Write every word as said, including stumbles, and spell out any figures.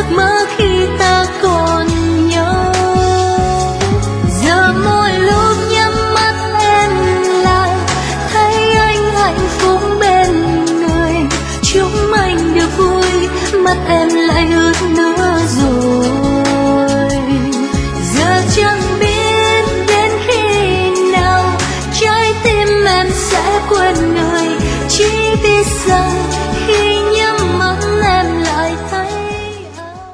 mơ khi ta còn nhau. Giờ mỗi lúc nhắm mắt em lại thấy anh hạnh phúc bên người, chúng anh được vui, mắt em lại ướt nước.